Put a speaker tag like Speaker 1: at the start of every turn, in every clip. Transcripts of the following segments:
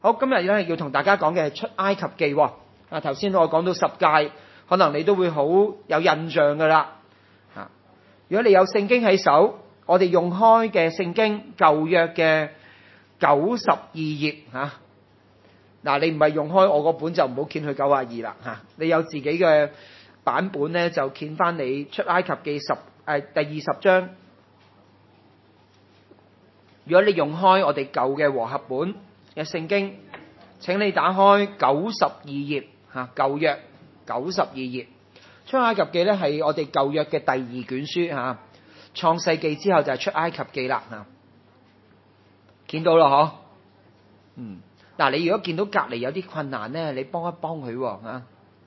Speaker 1: 好，今日咧要同大家講嘅係出埃及記喎。頭先我講到10誡，可能你都會好有印象噶啦。如果你有聖經喺手，我哋用開嘅聖經舊約嘅92頁嚇。你唔係用開我個本就唔好掀去92啦嚇。你有自己嘅版本咧，就掀翻你出埃及記第20章。如果你用開我哋舊嘅和合本嘅聖經，請你打開92頁嚇，舊約92頁。出埃及記咧係我哋舊約嘅第2卷書嚇，創世記之後就係出埃及記啦嚇。見到咯嗬？你如果見到隔離有啲困難咧，你幫一幫佢喎嚇。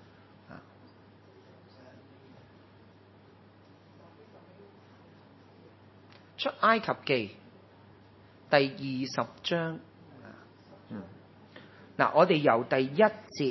Speaker 1: 出埃及記第20章。我哋由第一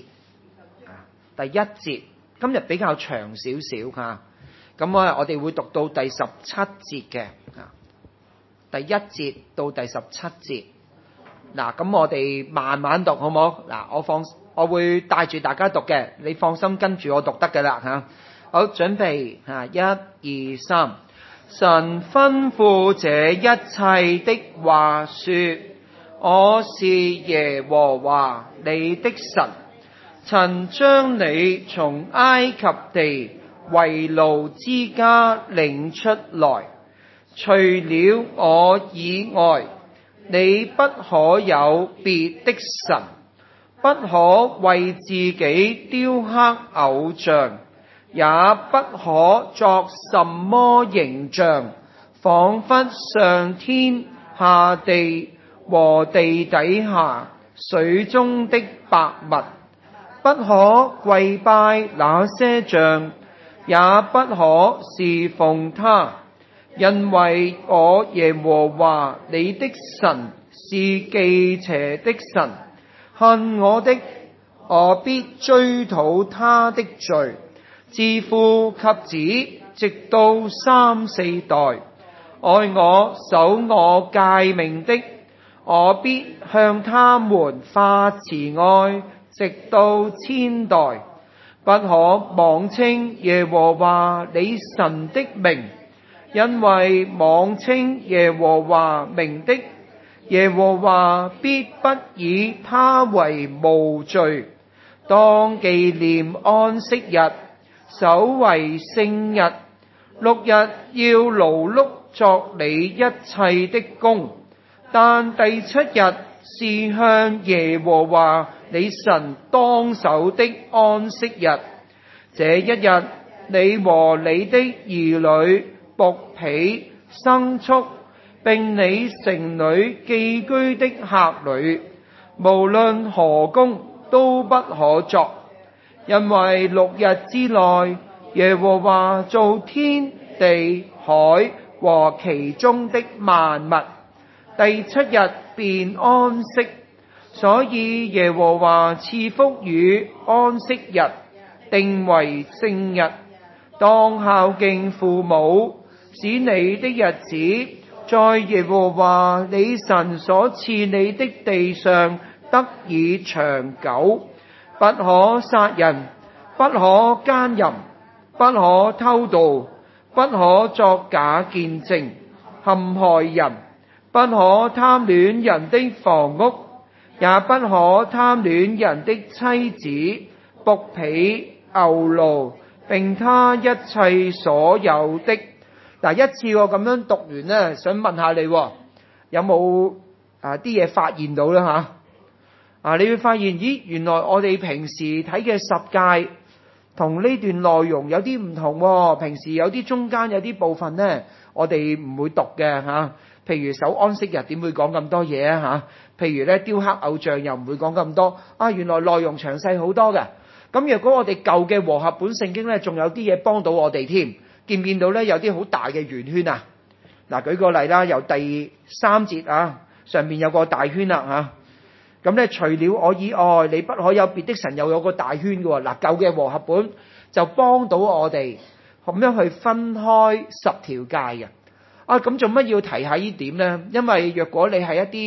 Speaker 1: 節，今日比較長少少嚇，咁我哋會讀到第17節嘅，第1節到第17節。咁我哋慢慢讀好唔好？我會帶住大家讀嘅，你放心跟住我讀得㗎啦嚇。好，準備嚇，1、2、3。神吩咐這一切的話說：我是耶和華你的神，曾將你從埃及地為奴之家領出來。除了我以外，你不可有別的神，不可為自己雕刻偶像，也不可作什麼形象，仿佛上天下地和地底下水中的百物，不可跪拜那些像，也不可侍奉他，因為我耶和華你的神是忌邪的神，恨我的，我必追討他的罪，自父及子，直到3、4代。愛我守我誡命的，我必向他們發慈愛，直到千代。不可妄稱耶和華你神的名，因為妄稱耶和華名的，耶和華必不以他為無罪。當紀念安息日，守為聖日。6日要勞碌作你一切的工，但第7日是向耶和華你神當守的安息日。這一日，你和你的兒女、僕婢、牲畜，並你城裏寄居的客旅，無論何工都不可作，因為6日之內，耶和華造天地海和其中的萬物，第7日便安息，所以耶和華賜福與安息日，定為聖日。當孝敬父母，使你的日子在耶和華你神所賜你的地上得以長久。不可殺人，不可姦淫，不可偷盜，不可作假見證，陷害人，不可貪戀人的房屋，也不可貪戀人的妻子、僕婢、牛驢，並他一切所有的。一次我咁樣讀完呢，想問下你，有冇啲嘢發現到呢？你會發現，原來我哋平時睇嘅10誡同呢段內容有啲唔同喎。平時有啲中間有啲部分呢，我哋唔會讀嘅嚇。譬如守安息日點會講咁多嘢啊嚇？譬如咧雕刻偶像又唔會講咁多。原來內容詳細好多嘅。咁若果我哋舊嘅和合本聖經咧，仲有啲嘢幫到我哋添。見唔見到咧？有啲好大嘅圓圈啊！舉個例啦，由第3節上面有個大圈啦嚇。咁咧，除了我以外，你不可有別的神，又有個大圈嘅喎。舊嘅和合本就幫到我哋咁樣去分開10條誡嘅。咁做乜要提下呢點呢？因為若果你係一啲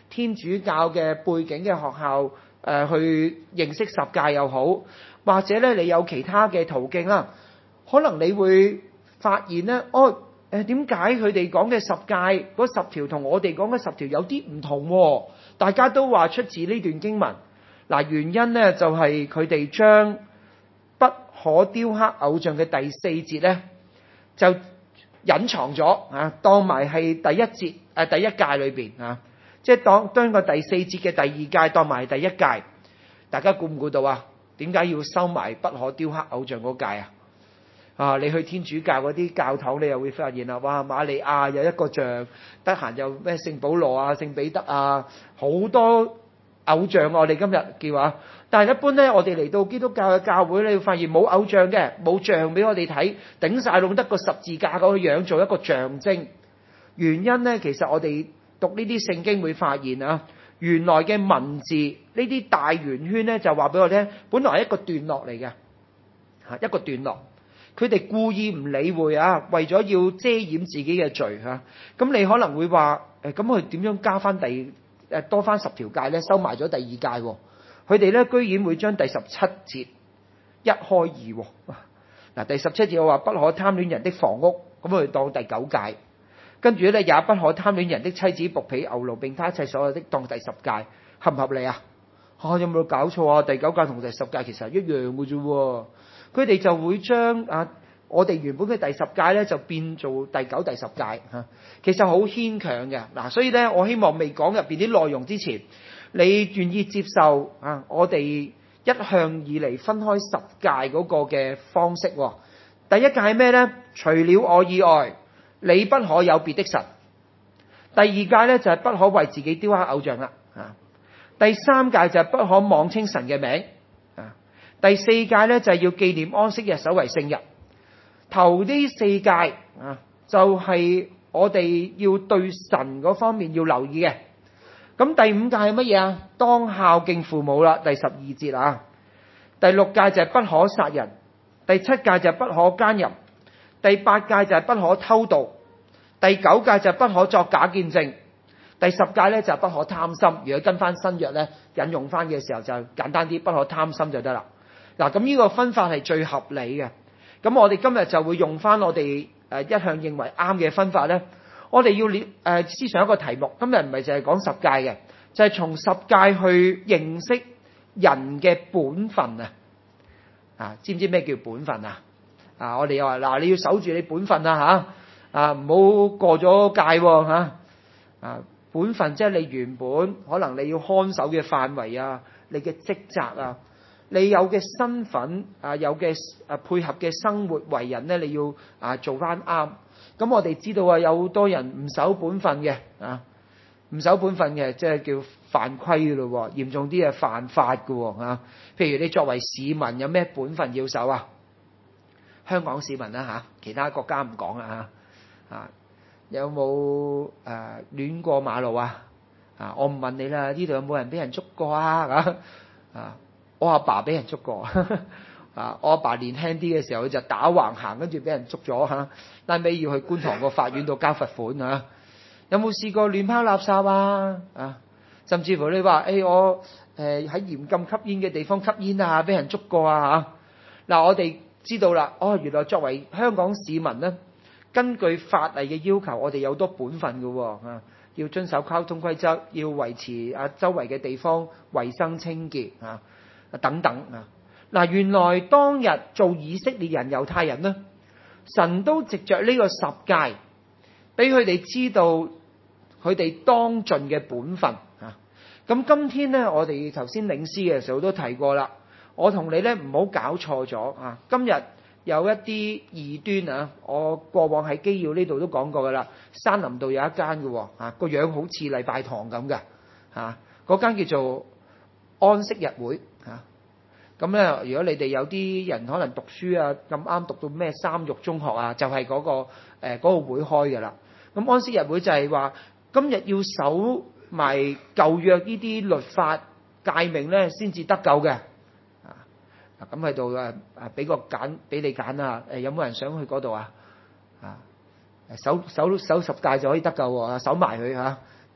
Speaker 1: 天主教嘅背景嘅學校去認識十誡又好，或者咧你有其他嘅途徑啦，可能你會發現咧，點解佢哋講嘅十誡嗰10條同我哋講嘅10條有啲唔同喎？大家都話出自呢段經文。嗱，原因咧就係佢哋將不可雕刻偶像嘅第4節咧就隱藏咗啊，當埋係第一誡裏邊啊，即係當個第4節嘅第2誡當埋第1誡。大家估唔估到啊？點解要收埋不可雕刻偶像嗰誡啊？你去天主教嗰啲教堂，你又會發現啦，哇！瑪利亞有一個像，得閒又咩聖保羅啊、聖彼得啊，好多偶像我哋今日叫啊。但係一般咧，我哋嚟到基督教嘅教會，你會發現冇偶像嘅，冇像俾我哋睇，頂晒攏得個十字架嗰個樣做一個象徵。原因咧，其實我哋讀呢啲聖經會發現啊，原來嘅文字呢啲大圓圈咧就話俾我聽，本來係一個段落嚟嘅，一個段落。佢哋故意唔理會啊，為咗要遮掩自己嘅罪嚇。咁你可能會話咁佢點樣加翻多翻10條誡咧？收埋咗第2誡喎。佢哋咧居然會將第17節一開二。嗱，第17節我話不可貪戀人的房屋，咁佢當第9誡。跟住咧也不可貪戀人的妻子、僕婢、牛驢並他一切所有的，當第10誡，合唔合理啊？有冇搞錯啊？第9誡同第10誡其實一樣嘅啫。佢哋就會將我哋原本嘅第10誡咧就變做第9、第10誡嚇，其實好牽強嘅。嗱，所以咧我希望未講入邊啲內容之前，你願意接受我哋一向以嚟分開10誡嗰個嘅方式。第1誡係咩咧？除了我以外，你不可有別的神。第2誡咧就係不可為自己雕刻偶像啦。第3誡就係不可妄稱神嘅名。第4誡咧就係要紀念安息日，守為聖日。頭呢4誡就係我哋要對神嗰方面要留意嘅。咁第5誡係乜嘢啊？當孝敬父母啦，第12節啊。第6誡就係不可殺人。第7誡就係不可姦淫。第8誡就係不可偷盜。第9誡就係不可作假見證。第10誡咧就係不可貪心。如果跟翻新約咧引用翻嘅時候就簡單啲，不可貪心就得啦。嗱，咁呢個分法係最合理嘅。咁我哋今日就會用翻我哋一向認為啱嘅分法咧。我哋要思想一個題目，今日唔係淨係講10誡嘅，就係從10誡去認識人嘅本分啊！知唔知咩叫本分啊？我哋又話嗱，你要守住你本分啊嚇，唔好過咗界喎嚇。本分即係你原本可能你要看守嘅範圍啊，你嘅職責啊。你有嘅身份有嘅配合嘅生活為人咧，你要做翻啱。咁我哋知道有好多人唔守本分嘅唔守本分嘅，即係叫犯規嘅咯，嚴重啲係犯法嘅譬如你作為市民有咩本分要守啊？香港市民啦其他國家唔講啦有冇亂過馬路啊？我唔問你啦，呢度有冇人俾人捉過啊？我阿爸俾人捉過，我阿爸年輕啲嘅時候佢就打橫行，跟住俾人捉咗拉尾要去觀塘個法院度交罰款有冇試過亂拋垃圾啊？甚至乎你話我喺嚴禁吸煙嘅地方吸煙啊，俾人捉過嗱，我哋知道啦，原來作為香港市民咧，根據法例嘅要求，我哋有多本分嘅要遵守交通規則，要維持周圍嘅地方衛生清潔等等嗱，原來當日做以色列人猶太人呢，神都藉着呢個10誡俾佢哋知道佢哋當盡嘅本分咁今天呢，我哋頭先領詩嘅時候都提過啦，我同你呢唔好搞錯咗今日有一啲異端我過往喺基要呢度都講過噶啦，山林道有一間嘅個樣好似禮拜堂咁嘅嗰間叫做安息日會咁咧，如果你哋有啲人可能讀書咁啱讀到咩三育中學就係嗰個會開嘅啦。咁安息日會就係話今日要守埋舊約呢啲律法誡命咧，先至得救嘅。咁喺度俾你揀有冇人想去嗰度守10誡就可以得救喎，守埋佢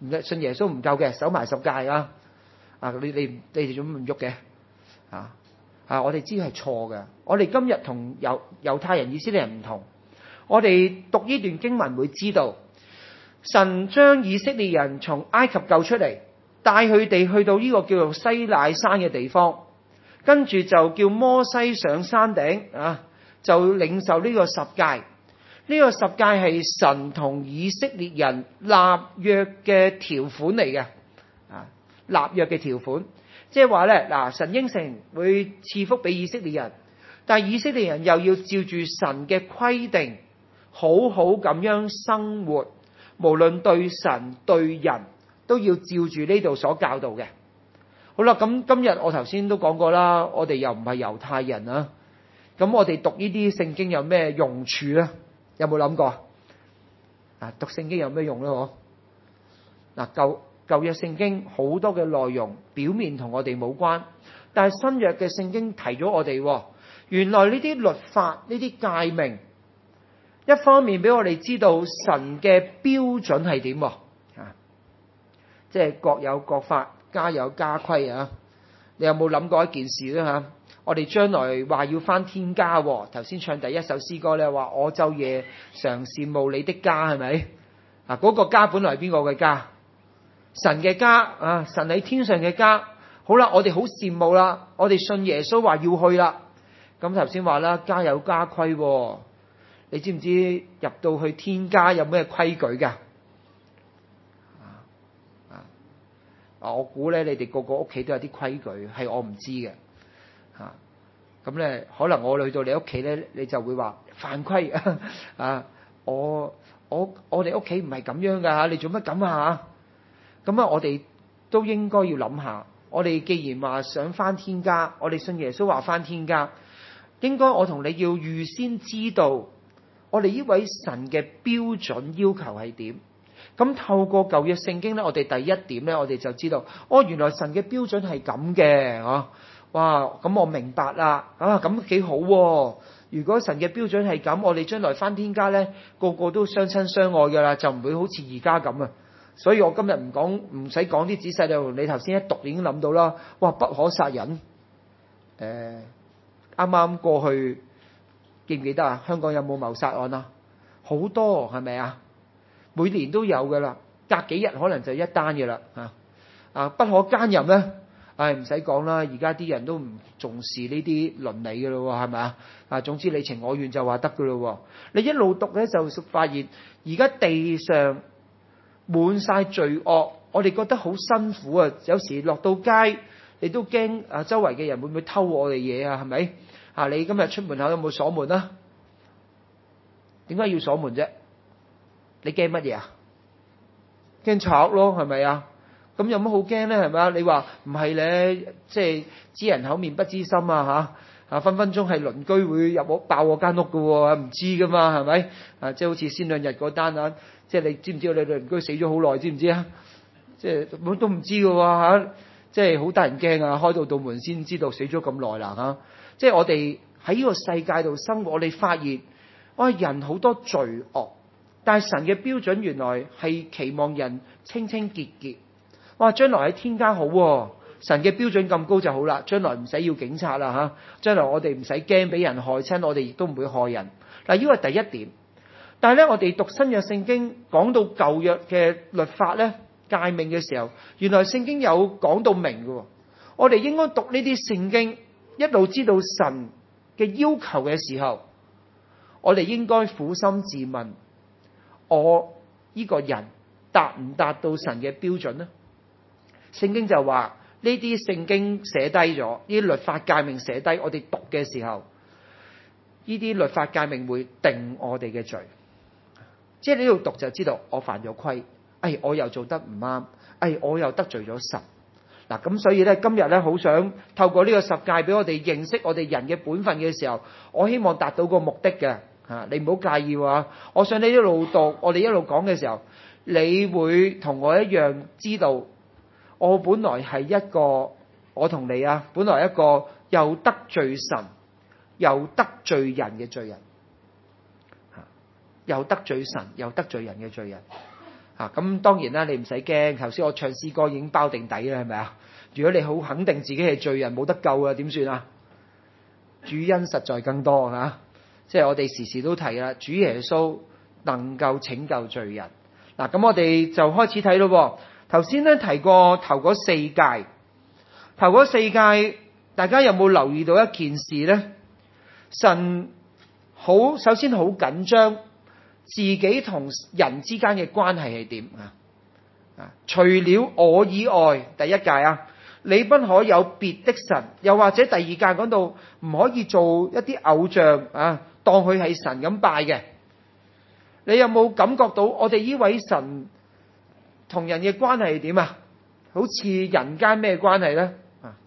Speaker 1: 信耶穌唔夠嘅，守埋十戒啊！你哋做乜唔喐嘅？我哋知係錯嘅。我哋今日同猶太人、以色列人唔同。我哋讀呢段經文會知道，神將以色列人從埃及救出嚟，帶佢哋去到呢個叫做西乃山嘅地方，跟住就叫摩西上山頂就領受呢個十誡。呢個十誡係神同以色列人立約嘅條款嚟嘅，立約嘅條款，即係話咧，神應承會賜福俾以色列人，但係以色列人又要照住神嘅規定，好好咁樣生活，無論對神對人都要照住呢度所教導嘅。好啦，咁今日我頭先都講過啦，我哋又唔係猶太人啊，咁我哋讀呢啲聖經有咩用處咧？有冇諗過讀聖經有咩用咧？舊約聖經好多嘅內容表面同我哋冇關，但係新約嘅聖經提咗我哋，原來呢啲律法呢啲誡命，一方面俾我哋知道神嘅標準係點，即係各有各法，家有家規啊！你有冇諗過一件事咧？我哋將來話要返天家，頭先唱第一首詩歌咧，話我晝夜常羨慕你的家，係咪？嗰個家本來係邊個嘅家？神嘅家神喺天上嘅家。好啦，我哋好羨慕啦，我哋信耶穌話要去啦。咁頭先話啦，家有家規，你知唔知入到去天家有咩規矩噶？我估咧，你哋個個屋企都有啲規矩，係我唔知嘅。咁咧，可能我去到你屋企咧，你就會話犯規我哋屋企唔係咁樣噶，你做乜咁啊？咁我哋都應該要諗下，我哋既然話想返天家，我哋信耶穌話返天家，應該我同你要預先知道我哋呢位神嘅標準要求係點。咁透過舊約聖經咧，我哋第一點咧，我哋就知道，原來神嘅標準係咁嘅，哇！咁我明白啦，咁幾好喎。如果神嘅標準係咁，我哋將來返天家咧，個個都相親相愛噶啦，就唔會好似而家咁啊。所以我今日唔使講啲仔細就，你頭先一讀已經諗到啦。哇！不可殺人，啱啱過去記唔記得啊？香港有冇謀殺案啊？好多係咪啊？每年都有噶啦，隔幾日可能就一單嘅啦。不可奸淫咧，唔使講啦，而家啲人都唔重視呢啲倫理嘅咯，係咪啊？總之你情我願就話得嘅咯。你一路讀咧就發現，而家地上滿晒罪惡，我哋覺得好辛苦啊！有時落到街，你都驚周圍嘅人會唔會偷我哋嘢啊？係咪？你今日出門口有冇鎖門啊？點解要鎖門啫？你驚乜嘢啊？驚賊咯，係咪啊？咁有乜好驚咧？係咪啊？你話唔係咧，即係知人口面不知心分分鐘係鄰居會入屋爆我間屋噶，唔知噶嘛，係咪？即係好似先兩日嗰單即係你知唔知道你鄰居死咗好耐？知唔知啊？即係都唔知噶即係好得人驚啊！開到道門先知道死咗咁耐啦即係我哋喺呢個世界度生活，我哋發現人好多罪惡。但係神嘅標準原來係期望人清清潔潔。將來喺天家好神嘅標準咁高就好啦。將來唔使要警察啦將來我哋唔使驚俾人害親，我哋亦都唔會害人。嗱，呢個係第一點。但係咧，我哋讀新約聖經講到舊約嘅律法咧、誡命嘅時候，原來聖經有講到明嘅。我哋應該讀呢啲聖經，一路知道神嘅要求嘅時候，我哋應該苦心自問。我呢個人達唔達到神嘅標準呢？聖經就話呢啲聖經寫低咗，呢啲律法誡命寫低，我哋讀嘅時候，呢啲律法誡命會定我哋嘅罪。即係呢度讀就知道我犯咗規，我又做得唔啱，我又得罪咗神。嗱，咁所以咧，今日咧好想透過呢個十誡俾我哋認識我哋人嘅本分嘅時候，我希望達到個目的嘅。你唔好介意喎。我想你一路讀，我哋一路講嘅時候，你會同我一樣知道，我本來係一個，我同你本來一個又得罪神又得罪人嘅罪人，又得罪神又得罪人嘅罪人。 咁當然啦，你唔使驚。頭先我唱詩歌已經包定底啦，係咪啊？如果你好肯定自己係罪人冇得救啊，點算啊？主恩實在更多嚇，即係我哋時時都提啦，主耶穌能夠拯救罪人。咁我哋就開始睇咯。頭先咧提過頭嗰四誡，大家有冇留意到一件事咧？神首先好緊張自己同人之間嘅關係係點啊？除了我以外，第一誡啊，你不可有別的神，又或者第二誡講到唔可以做一啲偶像啊，當佢係神咁拜嘅。你有冇感覺到我哋呢位神同人嘅關係係點啊？好似人間咩關係咧？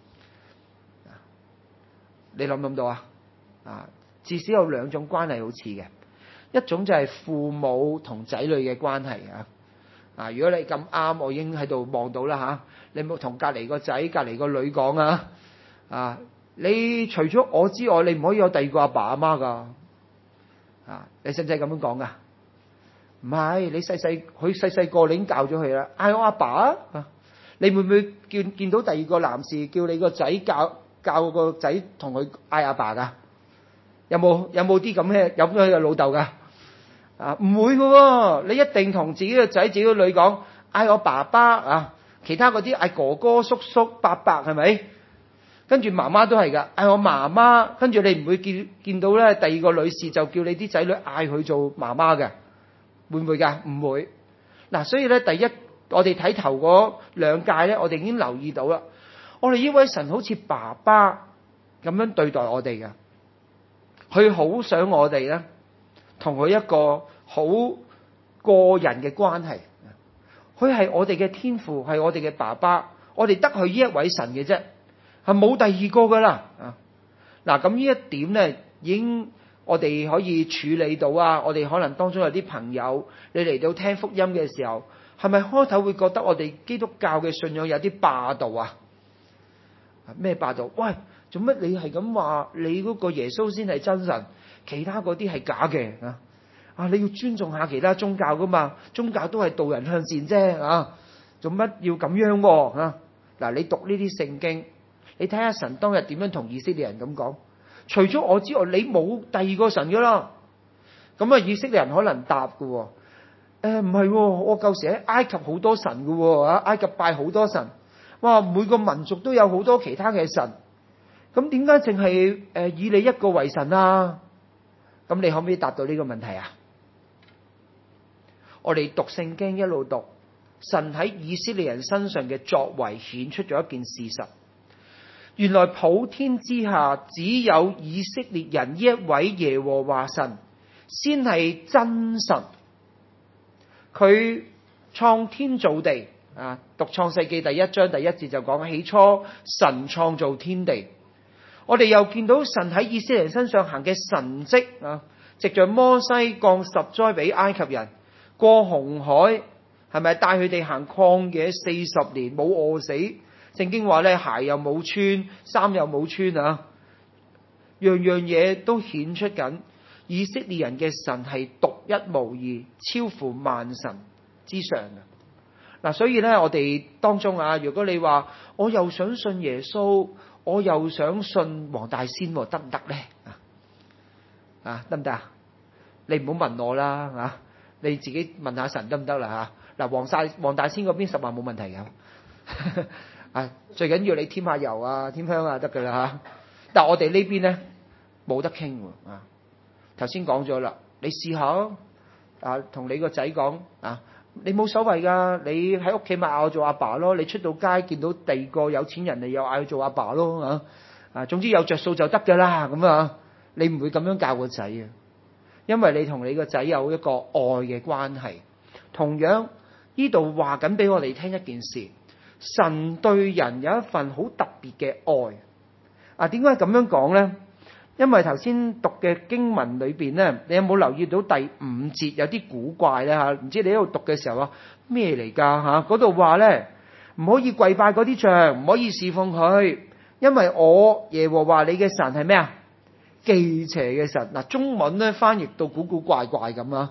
Speaker 1: 你諗唔諗到啊？至少有兩種關係好似嘅，一種就係父母同仔女嘅關係啊。如果你咁啱，我已經喺度望到啦吓，你冇同隔籬個仔、隔籬個女講啊？你除咗我之外，你唔可以有第二個阿爸阿媽噶。你使唔使咁樣講噶？唔係，你佢細細個你已經教咗佢啦，嗌我阿爸啊！你會唔會見到第二個男士叫你個仔教個仔同佢嗌阿爸噶？有冇啲咁嘅有咗佢嘅老豆噶？唔會噶，你一定同自己嘅仔、自己嘅女講嗌我爸爸啊，其他嗰啲嗌哥哥、叔叔、伯伯，係咪？跟住媽媽都係噶，嗌我媽媽。跟住你唔會見到咧，第二個女士就叫你啲仔女嗌佢做媽媽嘅，會唔會噶？唔會。所以咧，第一我哋睇頭嗰兩誡咧，我哋已經留意到啦。我哋呢位神好似爸爸咁樣對待我哋嘅，佢好想我哋咧同佢一個好個人嘅關係。佢係我哋嘅天父，係我哋嘅爸爸，我哋得佢呢一位神嘅啫，係冇第二個噶啦。咁呢一點咧，已經我哋可以處理到啊。我哋可能當中有啲朋友，你嚟到聽福音嘅時候，係咪開頭會覺得我哋基督教嘅信仰有啲霸道啊？咩霸道？喂，做乜你係咁話？你嗰個耶穌先係真神，其他嗰啲係假嘅你要尊重下其他宗教噶嘛？宗教都係導人向善啫做乜要咁樣你讀呢啲聖經，你睇下神當日點樣同以色列人咁講？除咗我之外，你冇第二個神噶啦。咁以色列人可能答噶唔係，我舊時喺埃及好多神噶埃及拜好多神。哇！每個民族都有好多其他嘅神，咁點解淨係以你一個為神啊？咁你可唔可以答到呢個問題啊？我哋讀聖經一路讀，神喺以色列人身上嘅作為顯出咗一件事實，原來普天之下只有以色列人呢一位耶和華神先係真神。佢創天造地讀創世記第1章第1節就講，起初神創造天地。我哋又見到神喺以色列人身上行嘅神蹟藉着摩西降10災俾埃及人，過紅海，係咪帶佢哋行曠野40年冇餓死？聖經話咧，鞋又冇穿，衫又冇穿樣樣嘢都顯出緊以色列人嘅神係獨一無二，超乎萬神之上嘅。所以咧，我哋當中如果你話我又想信耶穌，我又想信黃大仙，得唔得咧？得唔得啊？你唔好問我啦，你自己問下神得唔得啦？黃大仙嗰邊實話冇問題嘅，最緊要你添下油添香得噶啦但係我哋呢邊咧冇得傾頭先講咗啦，你試下同你個仔講你冇所謂噶，你喺屋企咪嗌我做阿爸咯，你出到街見到第二個有錢人，你又嗌佢做阿爸咯總之有着數就得噶啦咁你唔會咁樣教個仔因為你同你個仔有一個愛嘅關係。同樣呢度話緊俾我哋聽一件事，神對人有一份好特別嘅愛點解咁樣講呢？因為頭先讀嘅經文裏邊咧，你有冇留意到第5節有啲古怪咧唔知你喺度讀嘅時候咩嚟㗎嗰度話咧，唔可以跪拜嗰啲像，唔可以侍奉佢，因為我耶和華你嘅神係咩忌邪嘅神。中文咧翻譯到古古怪怪咁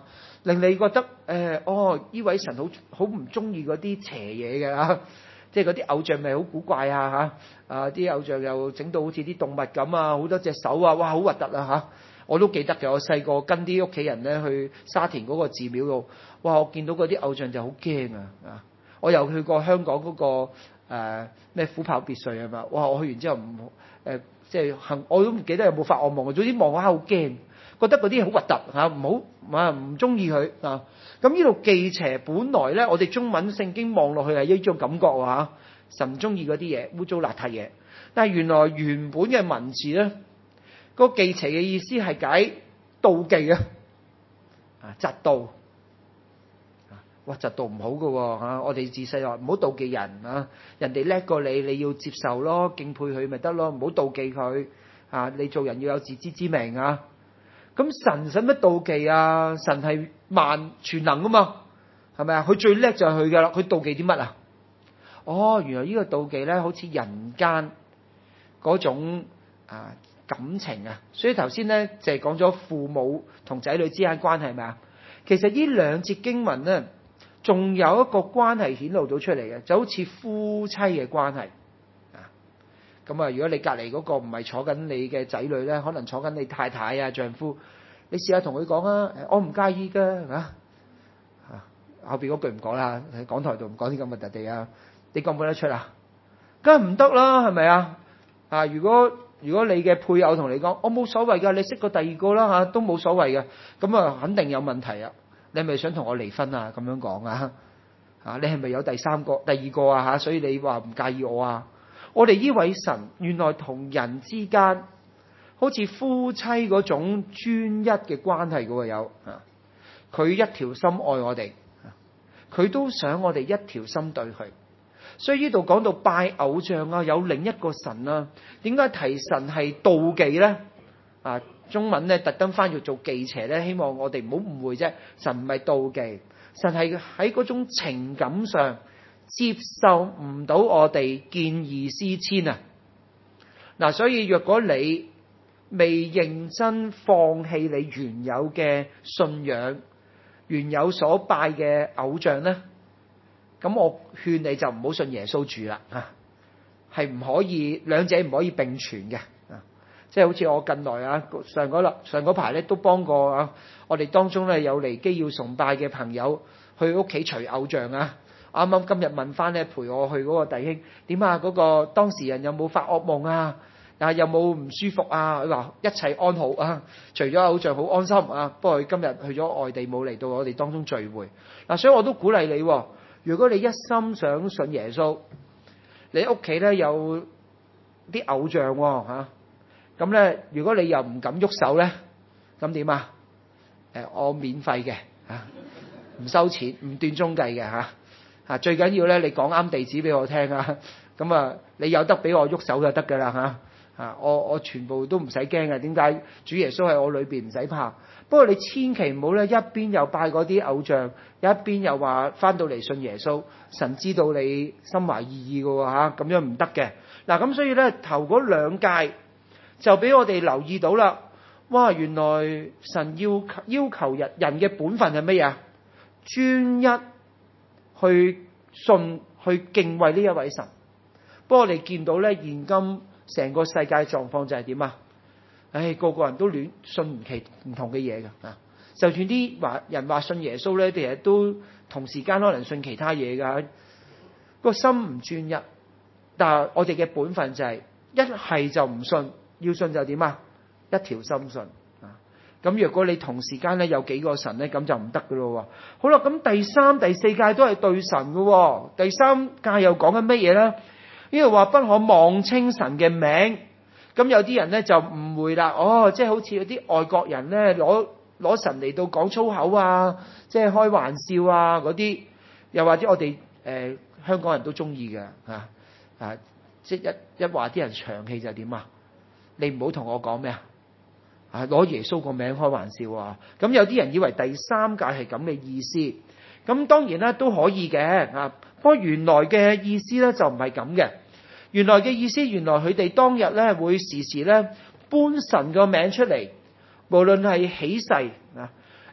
Speaker 1: 令你覺得呢位神好唔中意嗰啲邪嘢嘅即係嗰啲偶像咪好古怪啲偶像又整到好似啲動物咁好多隻手哇好核突我都記得嘅，我細個跟啲屋企人咧去沙田嗰個寺廟度，哇！我見到嗰啲偶像就好驚我又去過香港嗰個咩虎豹別墅啊嘛，哇！我去完之後即係我都唔記得有冇發惡夢，總之望我好驚，覺得嗰啲好核突唔好唔中意佢咁呢度忌邪，本來咧我哋中文聖經望落去係一種感覺神唔中意嗰啲嘢污糟邋遢嘢，但係原來原本嘅文字咧，嗰個忌邪嘅意思係解妒忌嫉妒哇！嫉妒唔好㗎我哋自細話唔好妒忌人人哋叻過你，你要接受咯，敬佩佢咪得咯，唔好妒忌佢你做人要有自知之明咁神使乜妒忌神係萬全能㗎嘛，係咪佢最叻就係佢㗎啦，佢妒忌啲乜原來呢個妒忌咧，好似人間嗰種感情所以頭先咧就係講咗父母同仔女之間關係係咪其實呢兩節經文咧，仲有一個關係顯露到出嚟嘅，就好似夫妻嘅關係咁如果你隔離嗰個唔係坐緊你嘅仔女咧，可能坐緊你太太丈夫，你試下同佢講我唔介意㗎後邊嗰句唔講啦，喺講台度唔講啲咁嘅特地你講唔講得出梗係唔得啦，係咪如果你嘅配偶同你講我冇所謂㗎，你識過第二個啦都冇所謂嘅，咁肯定有問題你係咪想同我離婚咁樣講你係咪有第二個所以你話唔介意我哋呢位神原來同人之間好似夫妻嗰種專一嘅關係㗎有佢一條心愛我哋，佢都想我哋一條心對佢。所以呢度講到拜偶像有另一個神點解提神係妒忌呢中文咧特登翻譯做忌邪咧，希望我哋唔好誤會啫。神唔係妒忌，神係喺嗰種情感上接受唔到我哋見異思遷所以若果你未認真放棄你原有嘅信仰，原有所拜嘅偶像咧，咁我勸你就唔好信耶穌住啦係唔可以，兩者唔可以並存嘅即係好似我近來上嗰排咧都幫過我哋當中咧有嚟基要崇拜嘅朋友去屋企除偶像啱啱今日問翻咧陪我去嗰個弟兄點嗰個當事人有冇發惡夢有冇唔舒服佢話一切安好除咗偶像好安心不過佢今日去咗外地冇嚟到我哋當中聚會所以我都鼓勵你如果你一心想信耶穌，你屋企咧有啲偶像咁咧如果你又唔敢喐手咧，咁點我免費嘅唔收錢，唔斷鐘計嘅最緊要咧你講啱地址俾我聽咁你有得俾我喐手就得噶啦我全部都唔使驚嘅。點解？主耶穌喺我裏邊唔使怕。不過你千祈唔好咧，一邊又拜嗰啲偶像，一邊又話翻到嚟信耶穌。神知道你心懷意義嘅咁樣唔得嘅。咁所以咧頭嗰兩誡就俾我哋留意到啦。哇！原來神要求人嘅本分係乜嘢？專一去信去敬畏呢一位神。不過我哋見到咧現今成個世界狀況就係點個個人都亂信唔同嘅嘢㗎就算啲人話信耶穌咧，其實都同時間可能信其他嘢㗎個心唔專一。但係我哋嘅本分就係一係就唔信，要信就點一條心信咁若果你同時間咧有幾個神咧，咁就唔得㗎咯。好啦，咁第三、第四誡都係對神㗎。第三誡又講緊乜嘢咧？呢度話不可妄稱神嘅名。咁有啲人咧就誤會啦，即係好似有啲外國人咧攞神嚟到講粗口即係開玩笑嗰啲，又或者我哋香港人都中意嘅即係一話啲人長氣就點你唔好同我講咩攞耶穌個名開玩笑咁有啲人以為第三誡係咁嘅意思，咁當然啦都可以嘅不過原來嘅意思咧就唔係咁嘅。原來嘅意思，原來佢哋當日咧會時時咧搬神個名出嚟，無論係起誓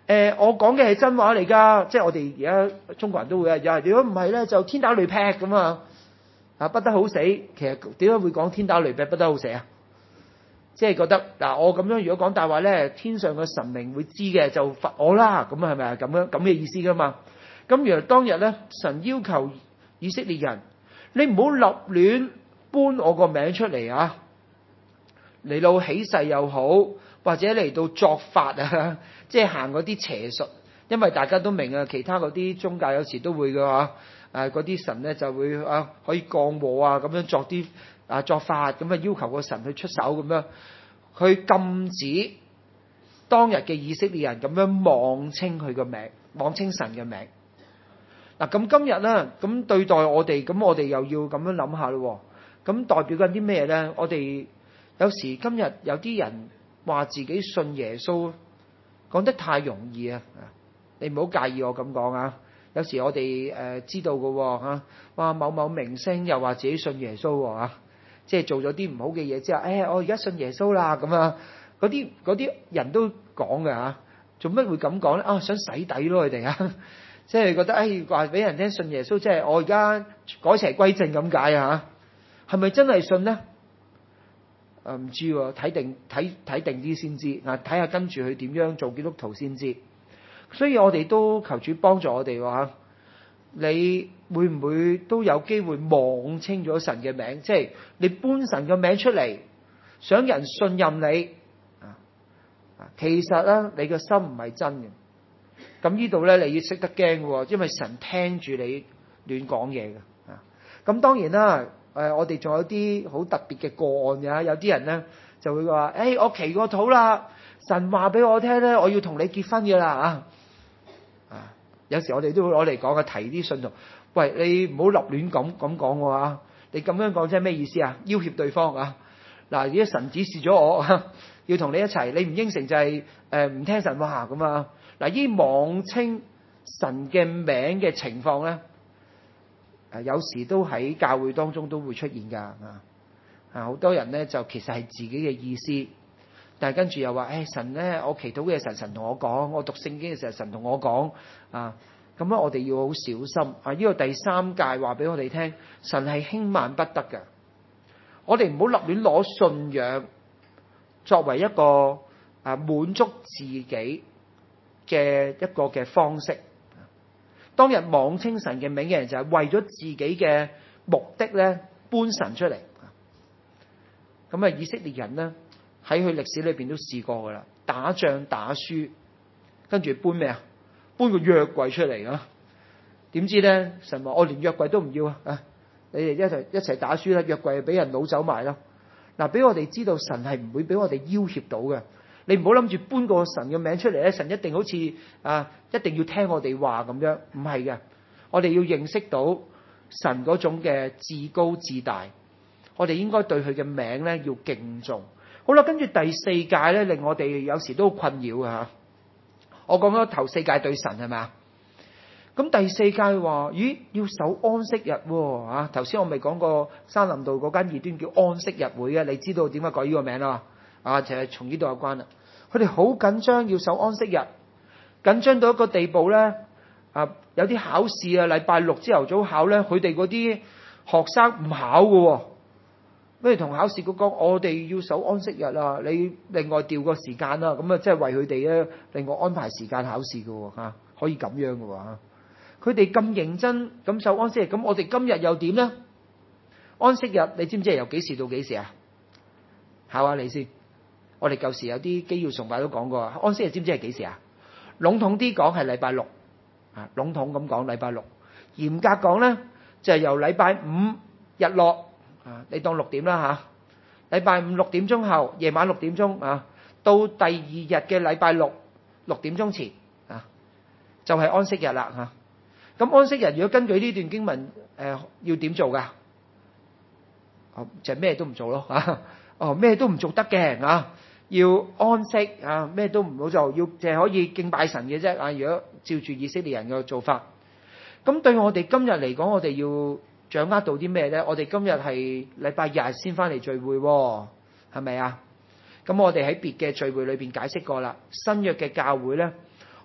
Speaker 1: 我講嘅係真話嚟㗎，即係我哋而家中國人都會啊，又係如果唔係咧就天打雷劈咁啊，不得好死。其實點解會講天打雷劈不得好死啊？即係覺得嗱，我咁樣如果講大話咧，天上嘅神明會知嘅，就罰我啦。咁係咪啊？咁樣咁嘅意思㗎嘛？咁原來當日咧，神要求以色列人，你唔好立亂搬我個名出嚟啊！嚟到起誓又好，或者嚟到作法啊，即係行嗰啲邪術。因為大家都明啊，其他嗰啲宗教有時都會嘅話，嗰啲神咧就會可以降禍啊，咁樣作啲作法，咁啊要求個神去出手咁樣，去禁止當日嘅以色列人咁樣妄稱佢個名，妄稱神嘅名。嗱，咁今日咧，咁對待我哋，咁我哋又要咁樣諗下咯。咁代表緊啲咩咧？我哋有時今日有啲人話自己信耶穌，講得太容易啊！你唔好介意我咁講啊。有時我哋知道嘅嚇，話某某明星又話自己信耶穌喎，即係做咗啲唔好嘅嘢之後，我而家信耶穌啦咁啊！嗰啲人都講嘅嚇，做乜會咁講咧？想洗底咯佢哋啊！即係覺得話俾人聽信耶穌，即係我而家改邪歸正咁解啊！係咪真係信咧？唔知喎，睇定啲先知啊！睇下跟住佢點樣做基督徒先知。所以我哋都求主幫助我哋話，你會唔會都有機會妄稱咗神嘅名？即係你搬神嘅名出嚟，想人信任你其實咧你嘅心唔係真嘅。咁呢度咧你要識得驚喎，因為神聽住你亂講嘢嘅。咁當然啦，我哋仲有啲好特別嘅個案嘅，有啲人咧就會話，我祈過禱啦，神話俾我聽咧，我要同你結婚嘅啦有時我哋都會攞嚟講嘅，提啲信徒，喂，你唔好立亂咁講喎，你咁樣講即係咩意思啊？要挾對方啊！嗱，如果神指示咗我要同你一齊，你唔應承就係唔聽神話咁啊！嗱，依妄稱神嘅名嘅情況咧，有時都喺教會當中都會出現㗎好多人咧就其實係自己嘅意思，但係跟住又話，神咧，我祈禱嘅神同我講，我讀聖經嘅時候神同我講咁樣我哋要好小心呢個第三誡話俾我哋聽，神係輕慢不得嘅，我哋唔好立亂攞信仰作為一個滿足自己嘅一個嘅方式。當日妄稱神嘅名嘅人就係為咗自己嘅目的咧搬神出嚟。咁以色列人呢，喺佢歷史裏邊都試過噶啦，打仗打輸，跟住搬咩啊？搬個約櫃出嚟啊！點知咧神話我連約櫃都唔要你哋一齊打輸啦，約櫃俾人攞走埋啦。嗱，俾我哋知道神係唔會俾我哋要挾到嘅。你唔好諗住搬個神嘅名出嚟咧，神一定好似一定要聽我哋話咁樣，唔係嘅。我哋要認識到神嗰種嘅至高至大，我哋應該對佢嘅名咧要敬重。好啦，跟住第四誡咧令我哋有時都困擾啊！我講咗頭四誡對神係咪？咁第四誡話，咦，要守安息日喎頭先我咪講過山林道嗰間異端叫安息日會嘅，你知道點解改呢個名啦？就係從呢度有關啦。佢哋好緊張要守安息日，緊張到一個地步咧有啲考試禮拜六朝頭早考咧，佢哋嗰啲學生唔考嘅不如同考試局講，我哋要守安息日你另外調個時間啦，咁即係為佢哋咧另外安排時間考試嘅可以咁樣嘅佢哋咁認真咁守安息日，咁我哋今日又點呢？安息日你知唔知係由幾時到幾時啊？考下你先。我哋舊時有啲基要崇拜都講過，安息日知唔知係幾時啊？籠統啲講係禮拜六籠統咁講禮拜六。嚴格講咧就係由禮拜五日落你當6點啦禮拜五6點鐘後，夜晚6點鐘到第二日嘅禮拜六6點鐘前就係安息日啦咁安息日如果根據呢段經文要點做噶？就係咩都唔做咯咩都唔做得嘅要安息咩都唔好做，要淨係可以敬拜神嘅啫如果照住以色列人嘅做法，咁對我哋今日嚟講，我哋要掌握到啲咩咧？我哋今日係禮拜日先翻嚟聚會係咪啊？咁我哋喺別嘅聚會裏邊解釋過啦，新約嘅教會咧，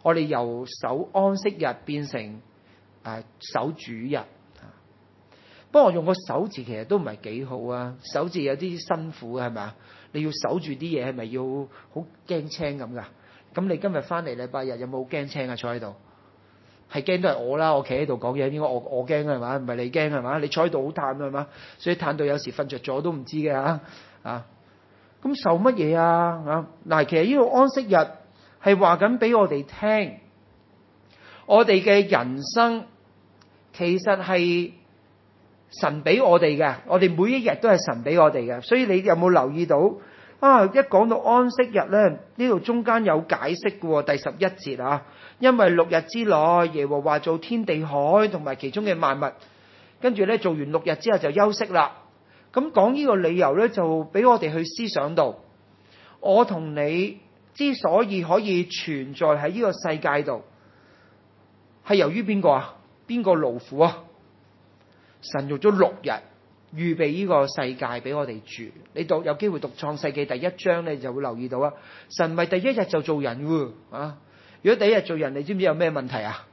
Speaker 1: 我哋由守安息日變成守主日。不過用個守字其實都唔係幾好啊，守字有啲辛苦係咪啊？你要守住啲嘢係咪要好驚青咁噶？咁你今日翻嚟禮拜日有冇驚青啊？坐喺度係驚都係我啦，我企喺度講嘢，應該我驚係嘛？唔係你驚係嘛？你坐喺度好嘆係嘛？所以嘆到有時瞓着咗都唔知嘅啊！咁受乜嘢啊？嗱，其實呢個安息日係話緊俾我哋聽，我哋嘅人生其實係神俾我哋嘅，我哋每一日都係神俾我哋嘅。所以你有冇留意到一講到安息日咧，呢度中間有解釋嘅，第11節啊，因為6日之內耶和華造天地海同埋其中嘅萬物，跟住咧做完6日之後就休息啦。咁講呢個理由咧，就俾我哋去思想到，我同你之所以可以存在喺呢個世界度，係由於邊個啊？邊個勞苦啊？神用咗6日預備呢個世界俾我哋住。你有機會讀創世記第1章咧，你就會留意到啊。神唔係第一日就做人喎啊！如果第一日做人，你知唔知有咩問題啊？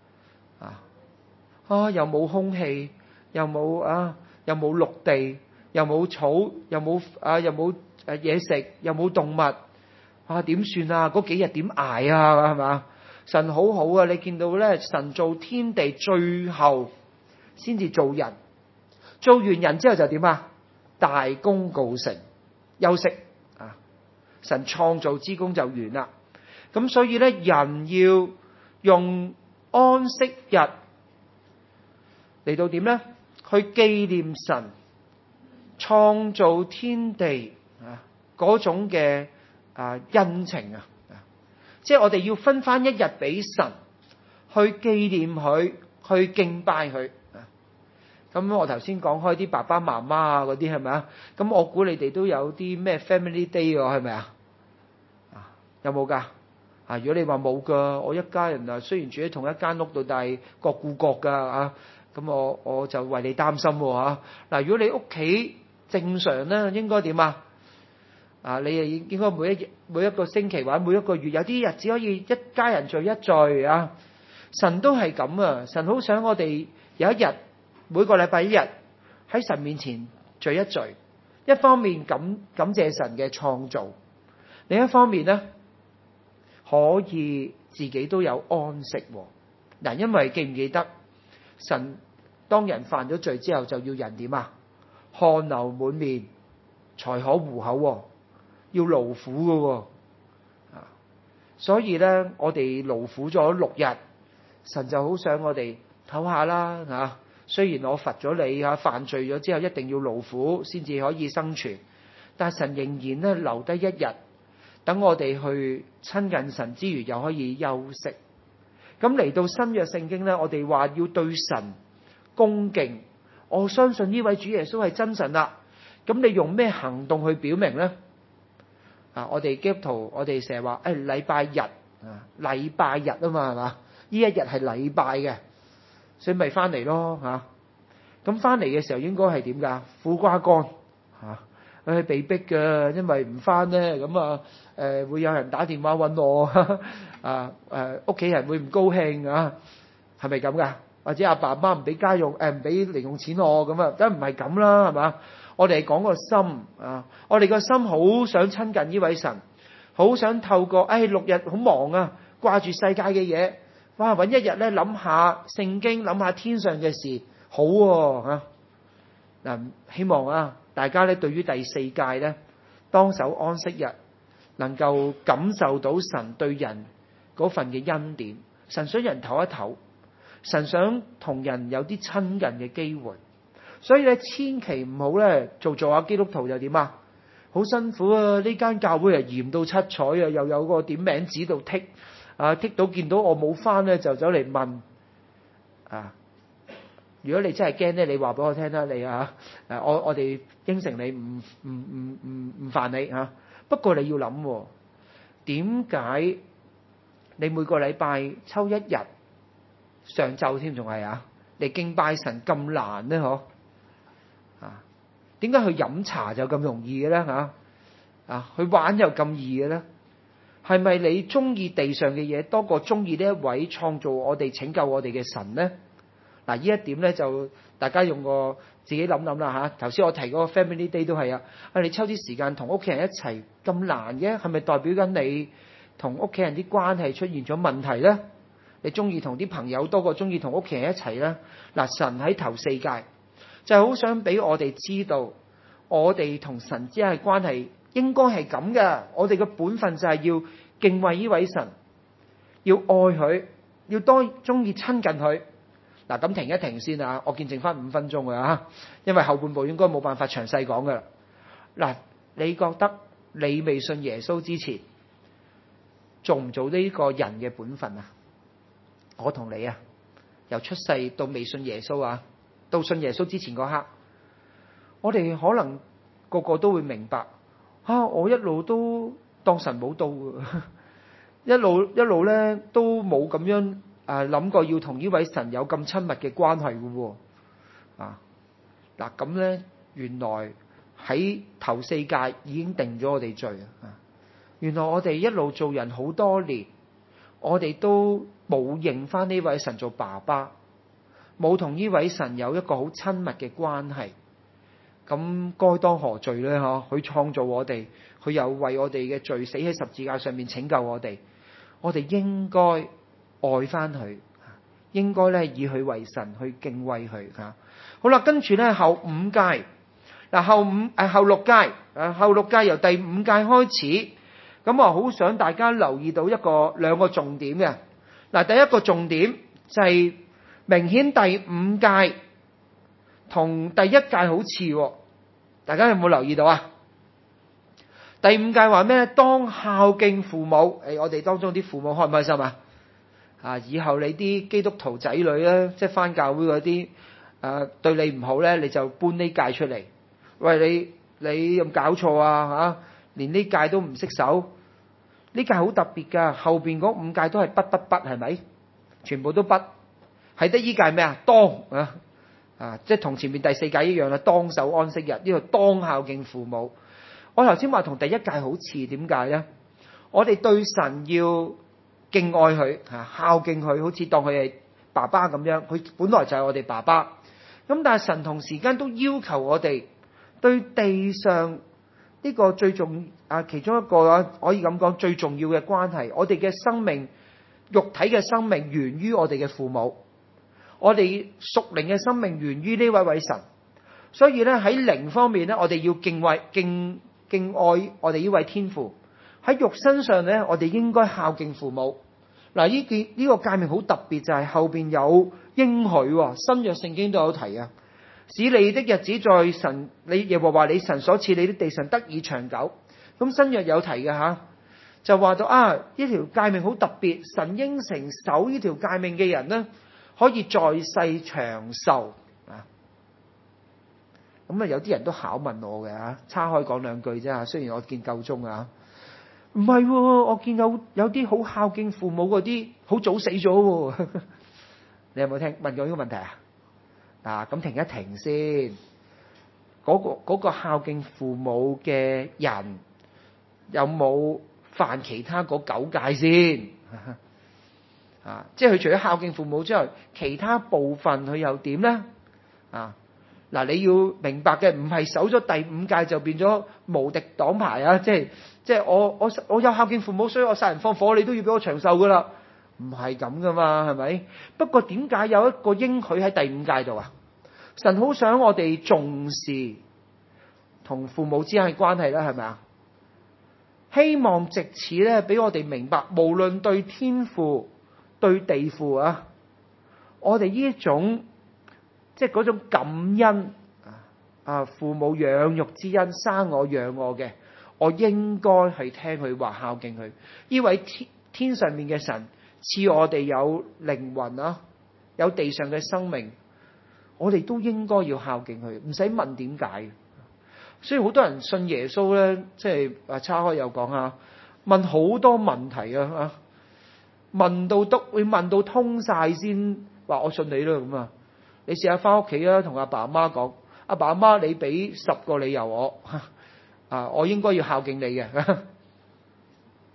Speaker 1: 又冇空氣，又冇陸地，又冇草，又冇嘢食，又冇動物，點算啊？嗰幾日點捱啊？係嘛？神好好啊！你見到咧，神造天地最後先至做人，做完人之後就點啊？大功告成，休息啊！神創造之功就完啦。咁所以咧，人要用安息日嚟到點咧？去紀念神創造天地嗰種嘅恩情啊！即係我哋要分翻一日俾神去紀念佢，去敬拜佢。咁我頭先講開啲爸爸媽媽啊嗰啲係咪啊？咁我估你哋都有啲咩 Family Day 喎，係咪啊？有冇㗎？如果你話冇㗎，我一家人雖然住喺同一間屋度，但係各顧各㗎咁我就為你擔心喎。嗱，如果你屋企正常咧，應該點啊？你應該每一個星期或者每一個月有啲日子可以一家人聚一聚啊！神都係咁啊！神好想我哋有一日每個禮拜一日喺神面前聚一聚，一方面感謝神嘅創造，另一方面呢，可以自己都有安息。嗱，因為記唔記得神當人犯咗罪之後，就要人點啊？汗流滿面才可糊口，要勞苦嘅。所以咧，我哋勞苦咗6日，神就好想我哋唞下啦。雖然我罰咗你犯罪咗之後一定要勞苦先至可以生存，但神仍然咧留低一日，等我哋去親近神之餘又可以休息。咁嚟到新約聖經咧，我哋話要對神恭敬，我相信呢位主耶穌係真神啦。咁你用咩行動去表明呢？我哋基督徒，我哋成日話禮拜日禮拜日啊嘛，係嘛？呢一日係禮拜嘅，所以咪翻嚟咯嚇。咁翻嚟嘅時候應該係點㗎？苦瓜乾嚇，被逼嘅，因為唔翻咧，咁會有人打電話揾我屋企人會唔高興啊？係咪咁㗎？或者阿爸阿媽唔俾家用唔俾零用錢我咁啊？梗唔係咁啦，係嘛？我哋係講個心我哋個心好想親近呢位神，好想透過6日好忙啊，掛住世界嘅嘢，哇！揾一日咧諗下聖經，諗下天上嘅事，好嗱。希望大家咧對於第4屆咧當守安息日，能夠感受到神對人嗰份嘅恩典。神想人唞一唞，神想同人有啲親近嘅機會。所以咧，千祈唔好咧做下基督徒又點啊？好辛苦啊！呢間教會嚴到七彩又有個點名紙度剔到見到我冇返咧，就走嚟問如果你真係驚咧，你話俾我聽啦，你我哋應承你唔煩你不過你要諗點解你每個禮拜抽一日上晝添，仲係嚟敬拜神咁難咧？點解去飲茶就咁容易嘅咧？去玩又咁易嘅咧？ 係咪你中意地上嘅嘢多過中意呢一位創造我哋、拯救我哋嘅神呢？嗱，呢一點咧就大家用個自己諗諗啦嚇。頭先我提嗰個 Family Day 都係啊，你抽啲時間同屋企人一齊咁難嘅，係咪代表緊你同屋企人啲關係出現咗問題呢？你中意同啲朋友多過中意同屋企人一齊呢？嗱，神喺頭四誡就係好想俾我哋知道，我哋同神之間嘅關係應該係咁嘅。我哋嘅本分就係要敬畏呢位神，要愛佢，要多中意親近佢。嗱，咁停一停先啊！我見剩翻5分鐘㗎，因為後半部應該冇辦法詳細講噶啦。嗱，你覺得你未信耶穌之前，做唔做呢個人嘅本分啊？我同你啊，由出世到未信耶穌啊，到信耶穌之前嗰刻，我哋可能個個都會明白我一路都當神冇到，一路咧都冇咁樣諗過要同呢位神有咁親密嘅關係嘅喎。嗱，咁咧原來喺頭四誡已經定咗我哋罪啊！原來我哋一路做人好多年，我哋都冇認翻呢位神做爸爸，冇同呢位神有一個好親密嘅關係。咁該當何罪呢？佢創造我哋，佢又為我哋嘅罪死喺十字架上面拯救我哋。我哋應該愛翻佢，應該咧以佢為神去敬畏佢吓。好啦，跟住咧後五誡，嗱後六誡，後六誡由第五誡開始。咁我好想大家留意到兩個重點嘅。嗱，第一個重點就係明顯第五誡同第一誡好似，大家有冇留意到啊？第五誡話咩？當孝敬父母。我哋當中啲父母開唔開心啊？以後你啲基督徒仔女咧，即係返教會嗰啲，對你唔好咧，你就搬呢誡出嚟。喂，你有冇搞錯啊？連呢誡都唔識守，呢誡好特別噶。後邊嗰五誡都係不，係咪？全部都不，係得依誡咩啊？當即係同前面第四誡一樣啦。當守安息日，呢度當孝敬父母。我頭先話同第一誡好似，點解咧？我哋對神要敬愛佢，孝敬佢，好似當佢係爸爸咁樣。佢本來就係我哋爸爸。咁但係神同時間都要求我哋對地上呢個最重其中一個可以咁講最重要嘅關係，我哋嘅生命，肉體嘅生命源於我哋嘅父母，我哋屬靈嘅生命源於呢位神。所以咧喺靈方面咧，我哋要敬愛我哋呢位天父。喺肉身上咧，我哋應該孝敬父母。嗱，呢個誡命好特別，就係後邊有應許，新約聖經都有提啊。使你的日子在神你耶和華你神所賜你的地上得以長久。咁新約有提嘅吓，就話到呢條誡命好特別，神應承守呢條誡命嘅人呢，可以在世長壽啊。咁有啲人都考問我嘅吓，岔開講兩句啫吓。雖然我見夠鐘啊，唔係，我見有啲好孝敬父母嗰啲，好早死咗。你有冇問過呢個問題啊？咁停一停先。嗰個孝敬父母嘅人有冇犯其他嗰9誡先？即係佢除咗孝敬父母之外，其他部分佢又點咧？你要明白嘅，唔係守咗第5誡就變咗無敵黨牌啊！即係我有孝敬父母，所以我殺人放火，你都要俾我長壽噶啦，唔係咁噶嘛，係咪？不過點解有一個應許喺第5誡度啊？神好想我哋重視同父母之間嘅關係啦，係咪啊？希望藉此咧，俾我哋明白，無論對天父對地父我哋呢一種即係嗰種感恩父母養育之恩，生我養我嘅，我應該係聽佢話，孝敬佢。呢位天上面嘅神賜我哋有靈魂有地上嘅生命，我哋都應該要孝敬佢，唔使問點解。所以好多人信耶穌咧，即係岔開又講問好多問題會問到通晒先話我信你啦咁啊！你試下翻屋企同阿爸阿媽講，阿爸阿媽，你俾10個理由我應該要孝敬你嘅。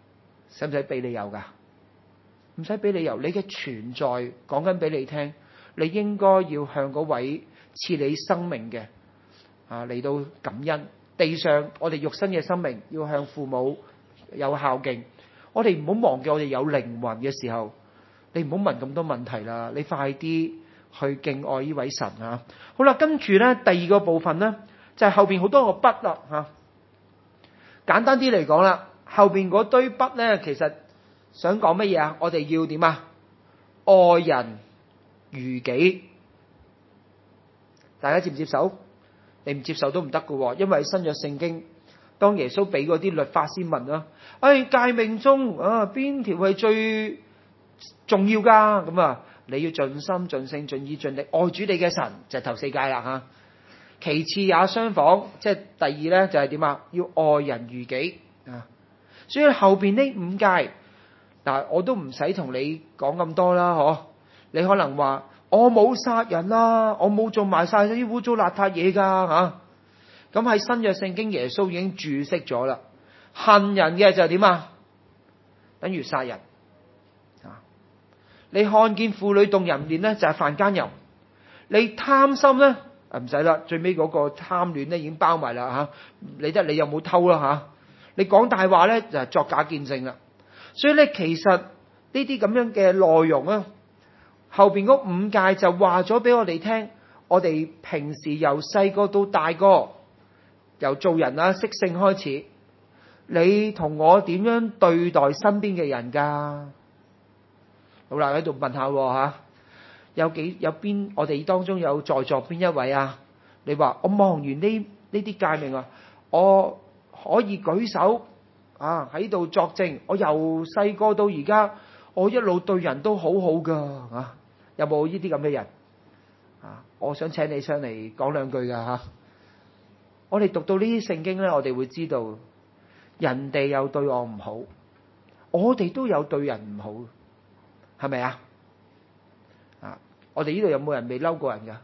Speaker 1: 使唔使俾理由噶？唔使俾理由，你嘅存在講緊俾你聽，你應該要向嗰位賜你生命嘅嚟到感恩。地上我哋肉身嘅生命要向父母有孝敬，我哋唔好忘記我哋有靈魂嘅時候，你唔好問咁多問題啦，你快啲去敬愛呢位神啊！好啦，跟住咧第二個部分咧就係後邊好多個筆啦吓。簡單啲嚟講啦，後邊嗰堆筆咧其實想講乜嘢啊？我哋要點啊？愛人如己，大家接唔接受？你唔接受都唔得㗎，因為新約聖經當耶穌俾嗰啲律法先問啦，誡命中邊條係最重要噶？咁啊，你要盡心盡性盡意盡力愛主你嘅神，就係頭4誡啦吓。其次也相仿，即係第二咧就係點啊？要愛人如己啊。所以後邊呢5誡嗱，我都唔使同你講咁多啦，嗬？你可能話我冇殺人啦，我冇做埋晒啲污糟邋遢嘢噶吓。咁喺新約聖經耶穌已經注釋咗啦，恨人嘅就係點啊？等於殺人啊！你看見婦女動淫念咧，就係犯奸淫。你貪心咧，唔使啦，最尾嗰個貪戀咧已經包埋啦吓。理得你有冇偷啦吓？你講大話咧就係作假見證啦。所以咧，其實呢啲咁樣嘅內容啊，後邊嗰5誡就話咗俾我哋聽，我哋平時由細個到大個，由做人啊識性開始，你同我點樣對待身邊嘅人噶？好啦，喺度問下吓，有邊我哋當中有在座邊一位啊？你話我望完呢啲誡命啊，我可以舉手喺度作證，我由細個到而家，我一路對人都好好噶有冇呢啲咁嘅人我想請你上嚟講兩句噶吓。我哋讀到呢啲聖經咧，我哋會知道人哋有對我唔好，我哋都有對人唔好，係咪啊？我哋呢度有冇人未嬲過人噶？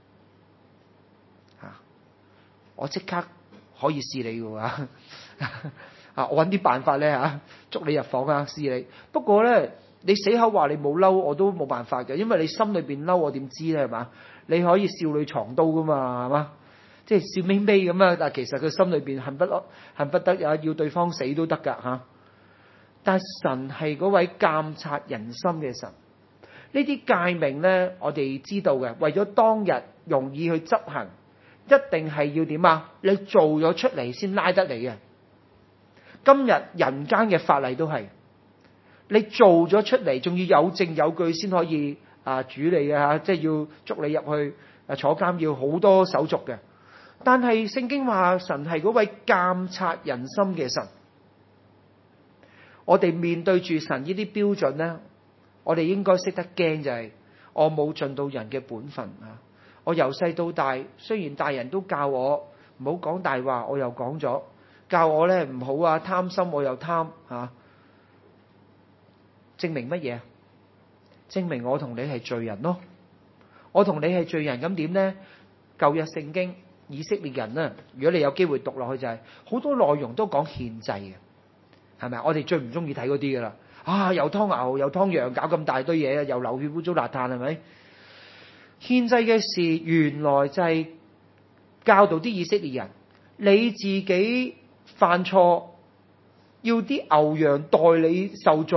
Speaker 1: 我即刻可以試你噶我搵啲辦法咧捉你入房試你。不過咧，你死口話你冇嬲，我都冇辦法嘅，因為你心裏邊嬲，我點知咧？係嘛？你可以少女藏刀噶嘛，係嘛？即係笑眯眯咁啊，但係其實佢心裏邊恨不得要對方死都得噶吓。但係神係嗰位監察人心嘅神，呢啲誡命咧，我哋知道嘅，為咗當日容易去執行，一定係要點啊？你做咗出嚟先拉得你嘅。今日人間嘅法例都係，你做咗出嚟，仲要有證有據先可以處理嘅即係要捉你入去坐監，要好多手續嘅。但係聖經話神係嗰位監察人心嘅神，我哋面對住神呢啲標準呢，我哋應該識得驚，就係我冇盡到人嘅本分我由細到大，雖然大人都教我唔好講大話，我又講咗，教我咧唔好貪心，我又貪證明乜嘢？證明我同你係罪人咯。我同你係罪人，咁點呢？舊約聖經以色列人呢，如果你有機會讀落去，就係好多內容都講獻祭嘅，係咪？我哋最唔中意睇嗰啲噶啦，又劏牛又劏羊，搞咁大堆嘢，又流血污糟邋遢，係咪？獻祭嘅事原來就係教導啲以色列人，你自己犯錯，要啲牛羊代你受罪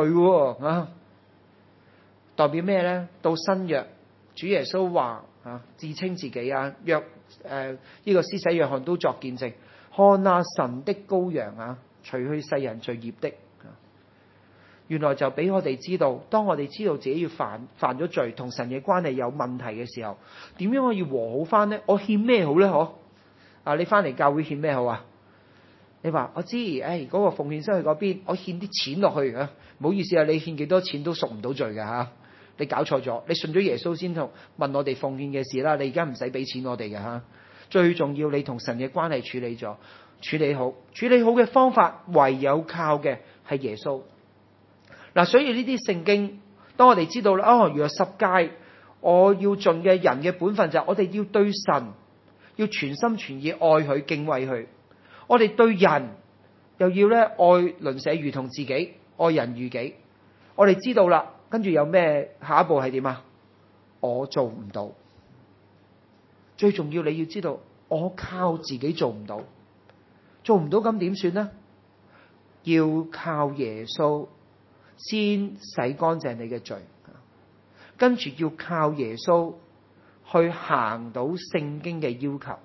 Speaker 1: 代表咩呢？到新約，主耶穌話自稱自己呢個施洗約翰都作見證，看神的羔羊除去世人罪孽的。原來就俾我哋知道，當我哋知道自己要犯咗罪，同神嘅關係有問題嘅時候，點樣可以和好翻呢？我獻咩好呢？你翻嚟教會獻咩好啊？你話我知，嗰個奉獻箱去嗰邊，我獻啲錢落去唔好意思你獻幾多錢都贖唔到罪嘅你搞錯咗，你信咗耶穌先同問我哋奉獻嘅事啦，你而家唔使俾錢我哋嘅最重要你同神嘅關係處理咗，處理好嘅方法唯有靠嘅係耶穌。所以呢啲聖經，當我哋知道啦，原來10誡我要盡嘅人嘅本分就係我哋要對神要全心全意愛佢敬畏佢，我哋對人又要愛鄰舍如同自己。 愛人如己。我哋知道啦，跟住有咩下一步係點啊？我做唔到。最重要你要知道，我靠自己做唔到，做唔到咁點算呢？要靠耶穌先洗乾淨你嘅罪，跟住要靠耶穌去行到聖經嘅要求。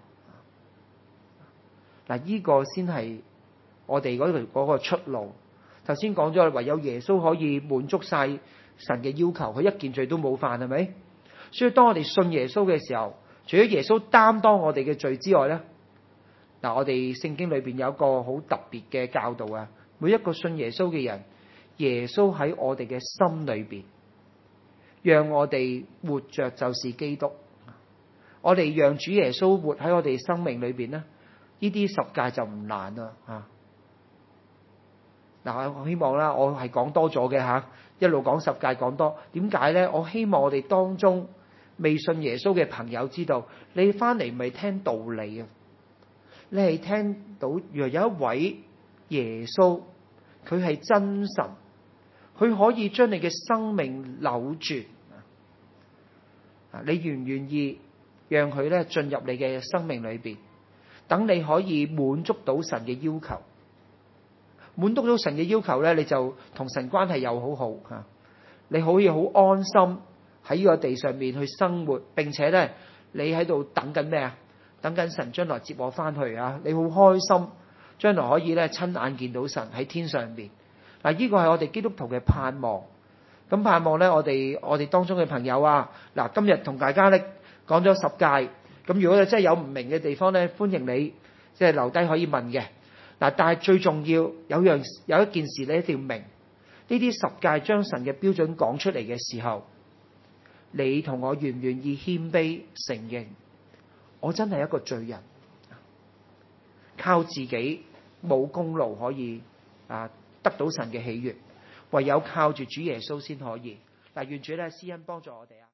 Speaker 1: 嗱，呢個先係我哋嗰個出路。頭先講咗，唯有耶穌可以滿足晒神嘅要求，佢一件罪都冇犯，係咪？所以當我哋信耶穌嘅時候，除咗耶穌擔當我哋嘅罪之外咧，嗱，我哋聖經裏邊有一個好特別嘅教導啊！每一個信耶穌嘅人，耶穌喺我哋嘅心裏邊，讓我哋活着就是基督。我哋讓主耶穌活喺我哋生命裏邊咧，呢啲十誡就唔難啦啊！嗱，我希望啦，我係講多咗嘅吓，一路講十誡講多。點解咧？我希望我哋當中未信耶穌嘅朋友知道，你翻嚟唔係聽道理啊，你係聽到若有一位耶穌，佢係真神，佢可以將你嘅生命扭轉。你願唔願意讓佢咧進入你嘅生命裏邊，等你可以滿足到神嘅要求？滿足到神嘅要求咧，你就同神關係又好好吓，你可以好安心喺呢個地上面去生活，並且咧你喺度等緊咩啊？等緊神將來接我翻去啊！你好開心，將來可以咧親眼見到神喺天上邊。嗱，呢個係我哋基督徒嘅盼望。咁盼望咧，我哋當中嘅朋友啊，嗱，今日同大家咧講咗十誡。咁如果你真係有唔明嘅地方咧，歡迎你即係留低可以問嘅。嗱，但係最重要有一件事你一定要明，呢啲十誡將神嘅標準講出嚟嘅時候，你同我願唔願意謙卑承認，我真係一個罪人，靠自己冇功勞可以得到神嘅喜悅，唯有靠住主耶穌先可以。嗱，願主咧施恩幫助我哋啊！